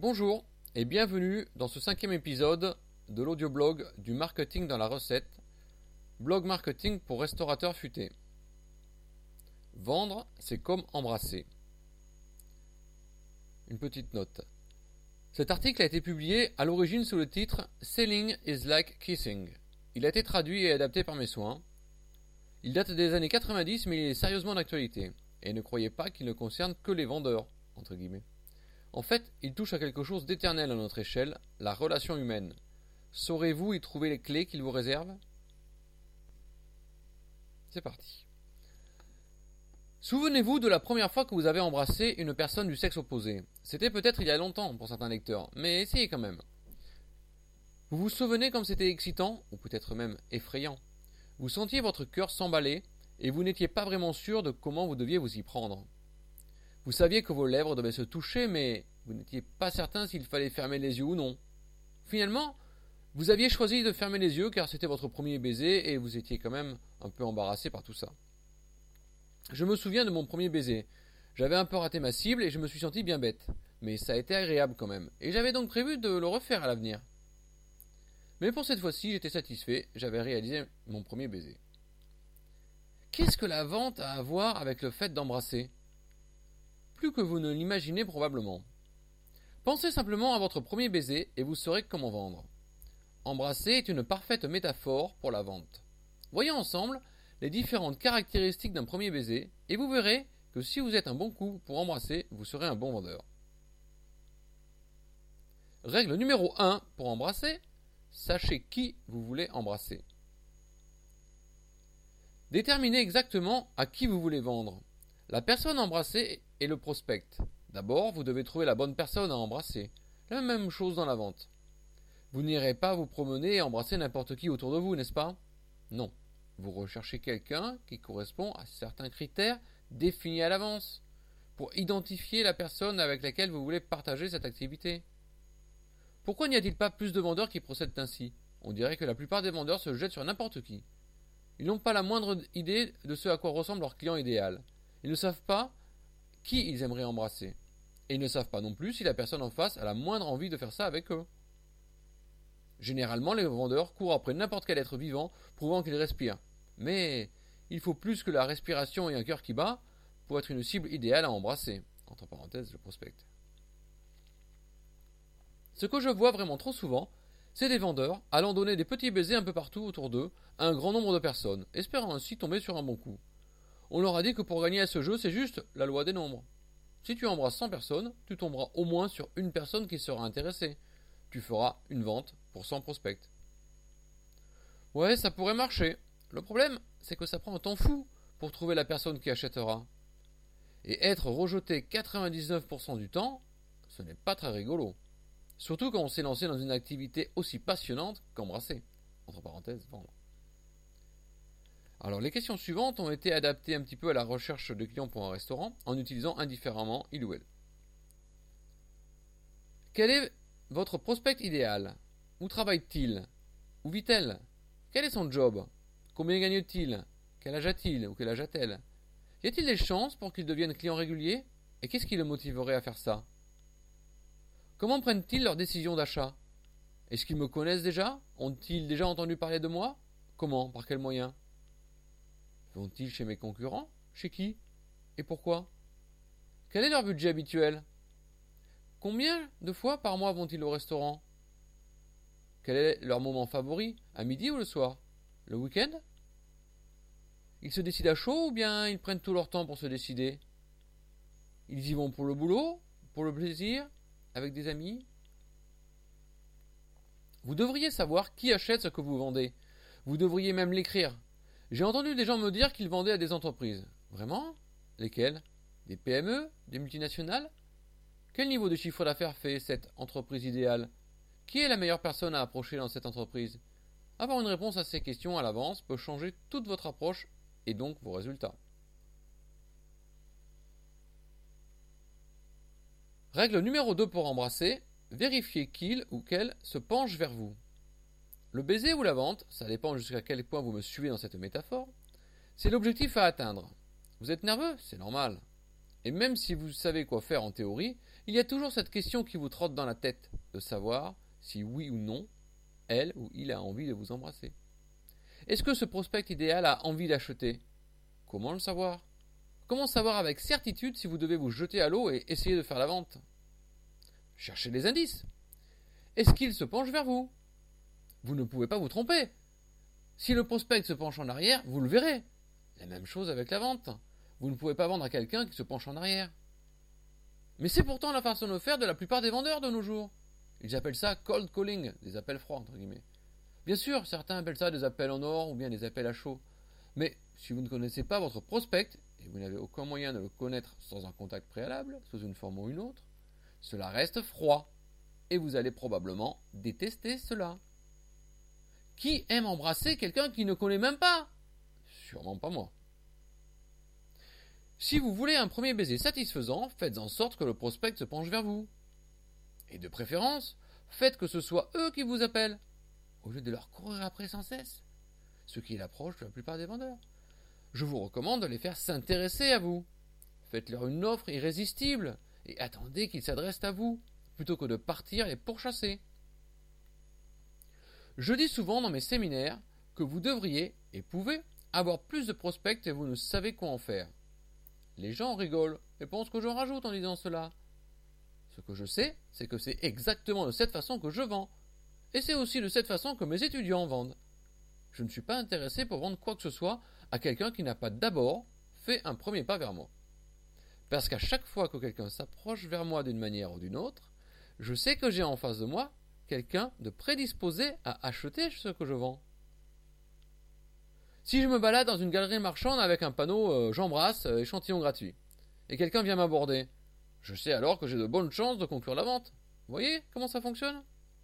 Bonjour et bienvenue dans ce 5e épisode de l'audioblog du marketing dans la recette, blog marketing pour restaurateurs futés. Vendre, c'est comme embrasser. Une petite note. Cet article a été publié à l'origine sous le titre Selling is like kissing. Il a été traduit et adapté par mes soins. Il date des années 90 mais il est sérieusement d'actualité. Et ne croyez pas qu'il ne concerne que les vendeurs, entre guillemets. En fait, il touche à quelque chose d'éternel à notre échelle, la relation humaine. Saurez-vous y trouver les clés qu'il vous réserve ? C'est parti. Souvenez-vous de la première fois que vous avez embrassé une personne du sexe opposé. C'était peut-être il y a longtemps pour certains lecteurs, mais essayez quand même. Vous vous souvenez comme c'était excitant, ou peut-être même effrayant. Vous sentiez votre cœur s'emballer, et vous n'étiez pas vraiment sûr de comment vous deviez vous y prendre. Vous saviez que vos lèvres devaient se toucher, mais vous n'étiez pas certain s'il fallait fermer les yeux ou non. Finalement, vous aviez choisi de fermer les yeux car c'était votre premier baiser et vous étiez quand même un peu embarrassé par tout ça. Je me souviens de mon premier baiser. J'avais un peu raté ma cible et je me suis senti bien bête. Mais ça a été agréable quand même. Et j'avais donc prévu de le refaire à l'avenir. Mais pour cette fois-ci, j'étais satisfait. J'avais réalisé mon premier baiser. Qu'est-ce que la vente a à voir avec le fait d'embrasser ? Plus que vous ne l'imaginez probablement. Pensez simplement à votre premier baiser et vous saurez comment vendre. Embrasser est une parfaite métaphore pour la vente. Voyons ensemble les différentes caractéristiques d'un premier baiser et vous verrez que si vous êtes un bon coup pour embrasser, vous serez un bon vendeur. Règle numéro 1 pour embrasser, sachez qui vous voulez embrasser. Déterminez exactement à qui vous voulez vendre. La personne embrassée est le prospect. D'abord, vous devez trouver la bonne personne à embrasser. La même chose dans la vente. Vous n'irez pas vous promener et embrasser n'importe qui autour de vous, n'est-ce pas ? Non. Vous recherchez quelqu'un qui correspond à certains critères définis à l'avance pour identifier la personne avec laquelle vous voulez partager cette activité. Pourquoi n'y a-t-il pas plus de vendeurs qui procèdent ainsi ? On dirait que la plupart des vendeurs se jettent sur n'importe qui. Ils n'ont pas la moindre idée de ce à quoi ressemble leur client idéal. Ils ne savent pas qui ils aimeraient embrasser. Et ils ne savent pas non plus si la personne en face a la moindre envie de faire ça avec eux. Généralement, les vendeurs courent après n'importe quel être vivant, prouvant qu'il respire. Mais il faut plus que la respiration et un cœur qui bat pour être une cible idéale à embrasser. Entre parenthèses, le prospect. Ce que je vois vraiment trop souvent, c'est des vendeurs allant donner des petits baisers un peu partout autour d'eux à un grand nombre de personnes, espérant ainsi tomber sur un bon coup. On leur a dit que pour gagner à ce jeu, c'est juste la loi des nombres. Si tu embrasses 100 personnes, tu tomberas au moins sur une personne qui sera intéressée. Tu feras une vente pour 100 prospects. Ouais, ça pourrait marcher. Le problème, c'est que ça prend un temps fou pour trouver la personne qui achètera. Et être rejeté 99% du temps, ce n'est pas très rigolo. Surtout quand on s'est lancé dans une activité aussi passionnante qu'embrasser. Entre parenthèses, vendre. Alors les questions suivantes ont été adaptées un petit peu à la recherche de clients pour un restaurant en utilisant indifféremment il ou elle. Quel est votre prospect idéal ? Où travaille-t-il ? Où vit-elle ? Quel est son job ? Combien gagne-t-il ? Quel âge a-t-il ou quel âge a-t-elle ? Y a-t-il des chances pour qu'il devienne client régulier ? Et qu'est-ce qui le motiverait à faire ça ? Comment prennent-ils leurs décisions d'achat ? Est-ce qu'ils me connaissent déjà ? Ont-ils déjà entendu parler de moi ? Comment ? Par quels moyens ? Vont-ils chez mes concurrents ? Chez qui ? Et pourquoi ? Quel est leur budget habituel ? Combien de fois par mois vont-ils au restaurant ? Quel est leur moment favori ? À midi ou le soir ? Le week-end ? Ils se décident à chaud ou bien ils prennent tout leur temps pour se décider ? Ils y vont pour le boulot ? Pour le plaisir ? Avec des amis ? Vous devriez savoir qui achète ce que vous vendez. Vous devriez même l'écrire. J'ai entendu des gens me dire qu'ils vendaient à des entreprises. Vraiment ? Lesquelles ? Des PME ? Des multinationales ? Quel niveau de chiffre d'affaires fait cette entreprise idéale ? Qui est la meilleure personne à approcher dans cette entreprise ? Avoir une réponse à ces questions à l'avance peut changer toute votre approche et donc vos résultats. Règle numéro 2 pour embrasser, vérifiez qu'il ou qu'elle se penche vers vous. Le baiser ou la vente, ça dépend jusqu'à quel point vous me suivez dans cette métaphore, c'est l'objectif à atteindre. Vous êtes nerveux ? C'est normal. Et même si vous savez quoi faire en théorie, il y a toujours cette question qui vous trotte dans la tête, de savoir si oui ou non, elle ou il a envie de vous embrasser. Est-ce que ce prospect idéal a envie d'acheter? Comment le savoir? Comment savoir avec certitude si vous devez vous jeter à l'eau et essayer de faire la vente? Cherchez des indices. Est-ce qu'il se penche vers vous? Vous ne pouvez pas vous tromper. Si le prospect se penche en arrière, vous le verrez. La même chose avec la vente. Vous ne pouvez pas vendre à quelqu'un qui se penche en arrière. Mais c'est pourtant la façon de faire de la plupart des vendeurs de nos jours. Ils appellent ça cold calling, des appels froids entre guillemets. Bien sûr, certains appellent ça des appels en or ou bien des appels à chaud. Mais si vous ne connaissez pas votre prospect, et vous n'avez aucun moyen de le connaître sans un contact préalable, sous une forme ou une autre, cela reste froid. Et vous allez probablement détester cela. Qui aime embrasser quelqu'un qui ne connaît même pas? Sûrement pas moi. Si vous voulez un premier baiser satisfaisant, faites en sorte que le prospect se penche vers vous. Et de préférence, faites que ce soit eux qui vous appellent, au lieu de leur courir après sans cesse, ce qui est l'approche de la plupart des vendeurs. Je vous recommande de les faire s'intéresser à vous. Faites-leur une offre irrésistible et attendez qu'ils s'adressent à vous, plutôt que de partir les pourchasser. Je dis souvent dans mes séminaires que vous devriez et pouvez avoir plus de prospects et vous ne savez quoi en faire. Les gens rigolent et pensent que j'en rajoute en disant cela. Ce que je sais, c'est que c'est exactement de cette façon que je vends. Et c'est aussi de cette façon que mes étudiants vendent. Je ne suis pas intéressé pour vendre quoi que ce soit à quelqu'un qui n'a pas d'abord fait un premier pas vers moi. Parce qu'à chaque fois que quelqu'un s'approche vers moi d'une manière ou d'une autre, je sais que j'ai en face de moi quelqu'un de prédisposé à acheter ce que je vends. Si je me balade dans une galerie marchande avec un panneau j'embrasse, échantillon gratuit, et quelqu'un vient m'aborder, je sais alors que j'ai de bonnes chances de conclure la vente. Vous voyez comment ça fonctionne?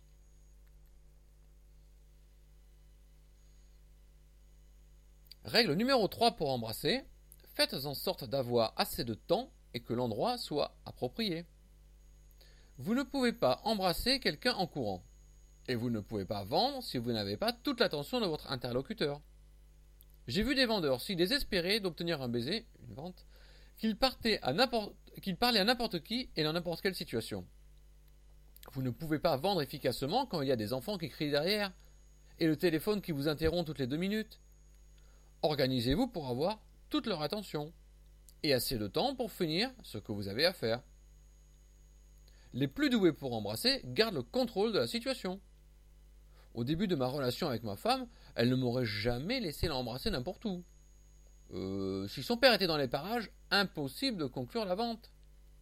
Règle numéro 3 pour embrasser, faites en sorte d'avoir assez de temps et que l'endroit soit approprié. Vous ne pouvez pas embrasser quelqu'un en courant, et vous ne pouvez pas vendre si vous n'avez pas toute l'attention de votre interlocuteur. J'ai vu des vendeurs si désespérés d'obtenir un baiser, une vente, qu'ils parlaient à n'importe qui et dans n'importe quelle situation. Vous ne pouvez pas vendre efficacement quand il y a des enfants qui crient derrière, et le téléphone qui vous interrompt toutes les 2 minutes. Organisez-vous pour avoir toute leur attention, et assez de temps pour finir ce que vous avez à faire. Les plus doués pour embrasser gardent le contrôle de la situation. Au début de ma relation avec ma femme, elle ne m'aurait jamais laissé l'embrasser n'importe où. Si son père était dans les parages, impossible de conclure la vente.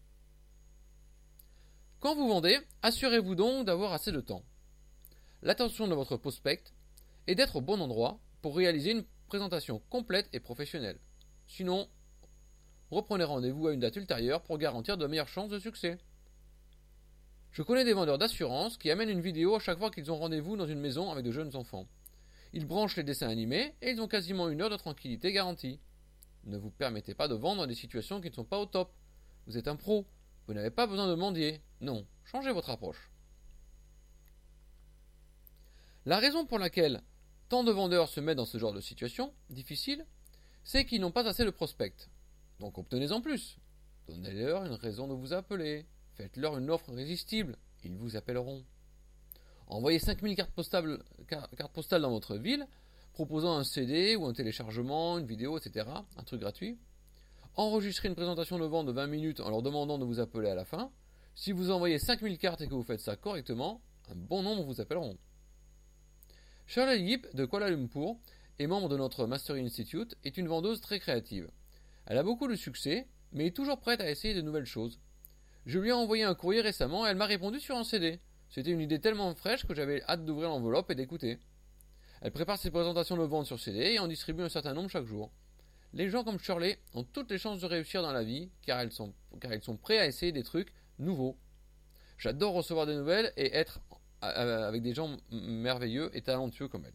Quand vous vendez, assurez-vous donc d'avoir assez de temps. L'attention de votre prospect est d'être au bon endroit pour réaliser une présentation complète et professionnelle. Sinon, reprenez rendez-vous à une date ultérieure pour garantir de meilleures chances de succès. Je connais des vendeurs d'assurance qui amènent une vidéo à chaque fois qu'ils ont rendez-vous dans une maison avec de jeunes enfants. Ils branchent les dessins animés et ils ont quasiment 1 heure de tranquillité garantie. Ne vous permettez pas de vendre des situations qui ne sont pas au top. Vous êtes un pro. Vous n'avez pas besoin de mendier. Non, changez votre approche. La raison pour laquelle tant de vendeurs se mettent dans ce genre de situation difficile, c'est qu'ils n'ont pas assez de prospects. Donc obtenez-en plus. Donnez-leur une raison de vous appeler. Faites-leur une offre irrésistible. Ils vous appelleront. Envoyez 5000 cartes postales dans votre ville, proposant un CD ou un téléchargement, une vidéo, etc. Un truc gratuit. Enregistrez une présentation de vente de 20 minutes en leur demandant de vous appeler à la fin. Si vous envoyez 5000 cartes et que vous faites ça correctement, un bon nombre vous appelleront. Shirley Yip de Kuala Lumpur et membre de notre Mastery Institute est une vendeuse très créative. Elle a beaucoup de succès, mais est toujours prête à essayer de nouvelles choses. Je lui ai envoyé un courrier récemment et elle m'a répondu sur un CD. C'était une idée tellement fraîche que j'avais hâte d'ouvrir l'enveloppe et d'écouter. Elle prépare ses présentations de vente sur CD et en distribue un certain nombre chaque jour. Les gens comme Shirley ont toutes les chances de réussir dans la vie car ils sont prêts à essayer des trucs nouveaux. J'adore recevoir des nouvelles et être avec des gens merveilleux et talentueux comme elle.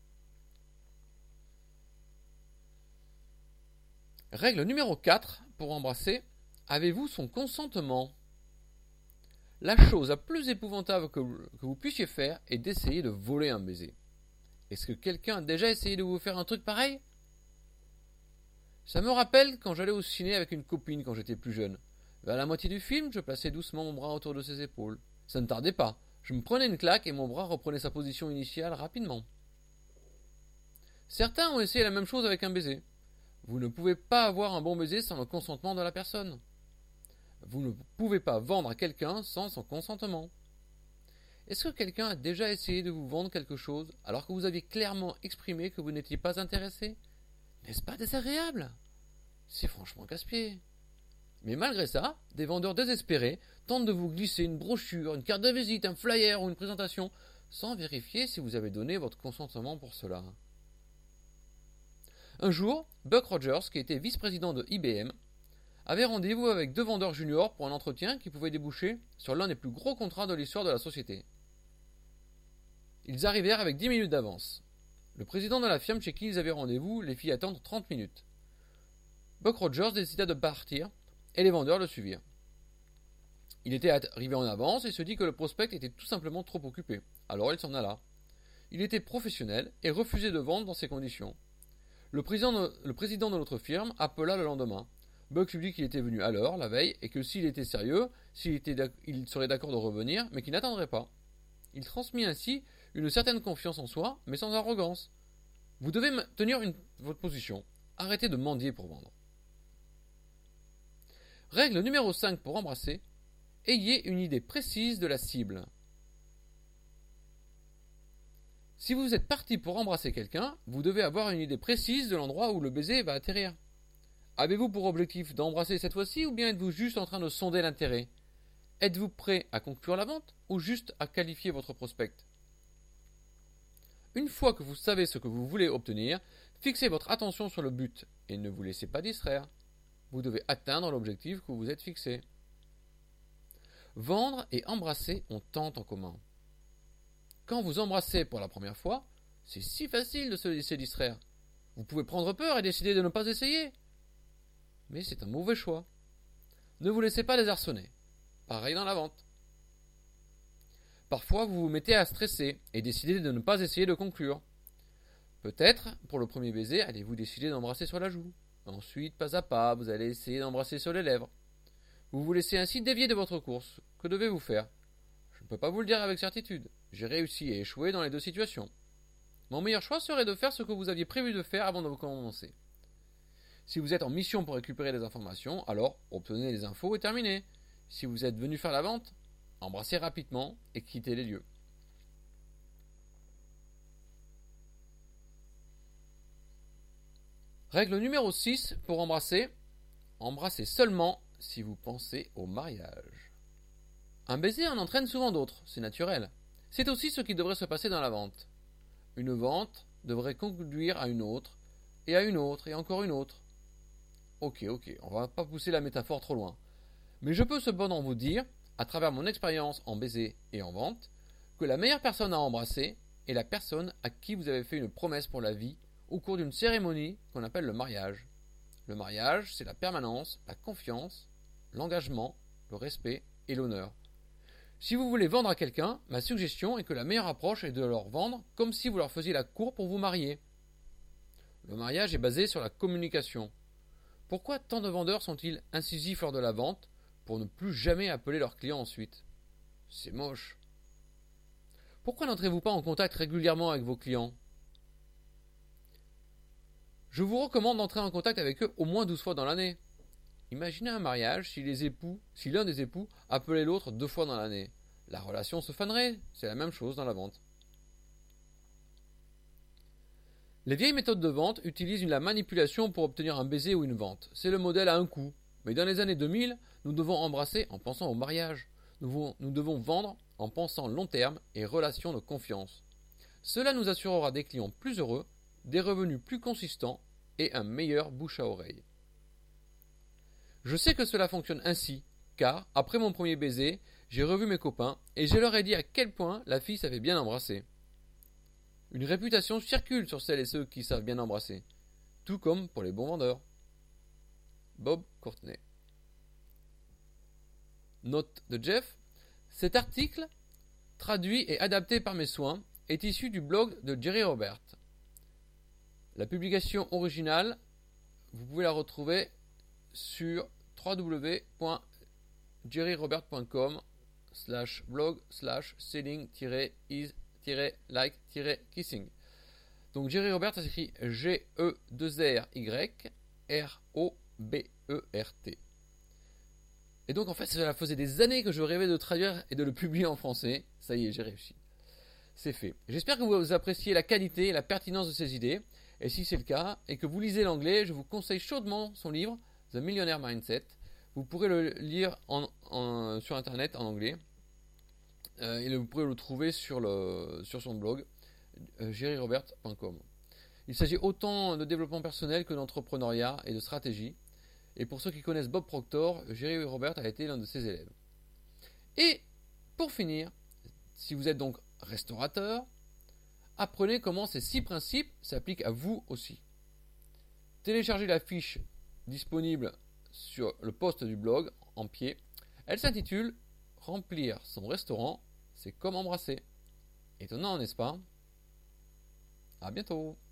Règle numéro 4 pour embrasser. Avez-vous son consentement? La chose la plus épouvantable que vous puissiez faire est d'essayer de voler un baiser. Est-ce que quelqu'un a déjà essayé de vous faire un truc pareil? Ça me rappelle quand j'allais au ciné avec une copine quand j'étais plus jeune. Vers la moitié du film, je plaçais doucement mon bras autour de ses épaules. Ça ne tardait pas. Je me prenais une claque et mon bras reprenait sa position initiale rapidement. Certains ont essayé la même chose avec un baiser. Vous ne pouvez pas avoir un bon baiser sans le consentement de la personne. Vous ne pouvez pas vendre à quelqu'un sans son consentement. Est-ce que quelqu'un a déjà essayé de vous vendre quelque chose alors que vous aviez clairement exprimé que vous n'étiez pas intéressé? N'est-ce pas désagréable? C'est franchement casse-pied. Mais malgré ça, des vendeurs désespérés tentent de vous glisser une brochure, une carte de visite, un flyer ou une présentation sans vérifier si vous avez donné votre consentement pour cela. Un jour, Buck Rogers, qui était vice-président de IBM, avait rendez-vous avec 2 vendeurs juniors pour un entretien qui pouvait déboucher sur l'un des plus gros contrats de l'histoire de la société. Ils arrivèrent avec 10 minutes d'avance. Le président de la firme chez qui ils avaient rendez-vous les fit attendre 30 minutes. Buck Rogers décida de partir et les vendeurs le suivirent. Il était arrivé en avance et se dit que le prospect était tout simplement trop occupé. Alors il s'en alla. Il était professionnel et refusait de vendre dans ces conditions. Le président de notre firme appela le lendemain. Buck lui dit qu'il était venu à l'heure, la veille, et que s'il était sérieux, il serait d'accord de revenir, mais qu'il n'attendrait pas. Il transmit ainsi une certaine confiance en soi, mais sans arrogance. Vous devez tenir votre position. Arrêtez de mendier pour vendre. Règle numéro 5 pour embrasser. Ayez une idée précise de la cible. Si vous êtes parti pour embrasser quelqu'un, vous devez avoir une idée précise de l'endroit où le baiser va atterrir. Avez-vous pour objectif d'embrasser cette fois-ci ou bien êtes-vous juste en train de sonder l'intérêt? Êtes-vous prêt à conclure la vente ou juste à qualifier votre prospect? Une fois que vous savez ce que vous voulez obtenir, fixez votre attention sur le but et ne vous laissez pas distraire. Vous devez atteindre l'objectif que vous vous êtes fixé. Vendre et embrasser ont tant en commun. Quand vous embrassez pour la première fois, c'est si facile de se laisser distraire. Vous pouvez prendre peur et décider de ne pas essayer. Mais c'est un mauvais choix. Ne vous laissez pas désarçonner. Pareil dans la vente. Parfois, vous vous mettez à stresser et décidez de ne pas essayer de conclure. Peut-être, pour le premier baiser, allez-vous décider d'embrasser sur la joue. Ensuite, pas à pas, vous allez essayer d'embrasser sur les lèvres. Vous vous laissez ainsi dévier de votre course. Que devez-vous faire? Je ne peux pas vous le dire avec certitude. J'ai réussi et échoué dans les 2 situations. Mon meilleur choix serait de faire ce que vous aviez prévu de faire avant de commencer. Si vous êtes en mission pour récupérer des informations, alors obtenez les infos et terminez. Si vous êtes venu faire la vente, embrassez rapidement et quittez les lieux. Règle numéro 6 pour embrasser. Embrassez seulement si vous pensez au mariage. Un baiser en entraîne souvent d'autres, c'est naturel. C'est aussi ce qui devrait se passer dans la vente. Une vente devrait conduire à une autre, et à une autre, et encore une autre. Ok, on va pas pousser la métaphore trop loin. Mais je peux cependant vous dire, à travers mon expérience en baiser et en vente, que la meilleure personne à embrasser est la personne à qui vous avez fait une promesse pour la vie au cours d'une cérémonie qu'on appelle le mariage. Le mariage, c'est la permanence, la confiance, l'engagement, le respect et l'honneur. Si vous voulez vendre à quelqu'un, ma suggestion est que la meilleure approche est de leur vendre comme si vous leur faisiez la cour pour vous marier. Le mariage est basé sur la communication. Pourquoi tant de vendeurs sont-ils incisifs lors de la vente pour ne plus jamais appeler leurs clients ensuite? C'est moche. Pourquoi n'entrez-vous pas en contact régulièrement avec vos clients? Je vous recommande d'entrer en contact avec eux au moins 12 fois dans l'année. Imaginez un mariage si l'un des époux appelait l'autre 2 fois dans l'année. La relation se fanerait, c'est la même chose dans la vente. Les vieilles méthodes de vente utilisent la manipulation pour obtenir un baiser ou une vente. C'est le modèle à un coup. Mais dans les années 2000, nous devons embrasser en pensant au mariage. Nous devons vendre en pensant long terme et relations de confiance. Cela nous assurera des clients plus heureux, des revenus plus consistants et un meilleur bouche à oreille. Je sais que cela fonctionne ainsi, car, après mon premier baiser, j'ai revu mes copains et je leur ai dit à quel point la fille savait bien embrasser. Une réputation circule sur celles et ceux qui savent bien embrasser, tout comme pour les bons vendeurs. Bob Courtney. Note de Jeff. Cet article, traduit et adapté par mes soins, est issu du blog de Jerry Robert. La publication originale vous pouvez la retrouver sur www.jerryrobert.com/blog/selling-is-like-kissing. Donc Jerry Robert, ça s'écrit G-E-2-R-Y-R-O-B-E-R-T. Et donc en fait, cela faisait des années que je rêvais de traduire et de le publier en français. Ça y est, j'ai réussi. C'est fait. J'espère que vous appréciez la qualité et la pertinence de ces idées. Et si c'est le cas, et que vous lisez l'anglais, je vous conseille chaudement son livre, The Millionaire Mindset. Vous pourrez le lire sur internet en anglais. Et vous pourrez le trouver sur son blog, jerryrobert.com. Il s'agit autant de développement personnel que d'entrepreneuriat et de stratégie. Et pour ceux qui connaissent Bob Proctor, Jerry Robert a été l'un de ses élèves. Et pour finir, si vous êtes donc restaurateur, apprenez comment ces 6 principes s'appliquent à vous aussi. Téléchargez la fiche disponible sur le post du blog en pied. Elle s'intitule « Remplir son restaurant, c'est comme embrasser ». Étonnant, n'est-ce pas ? À bientôt.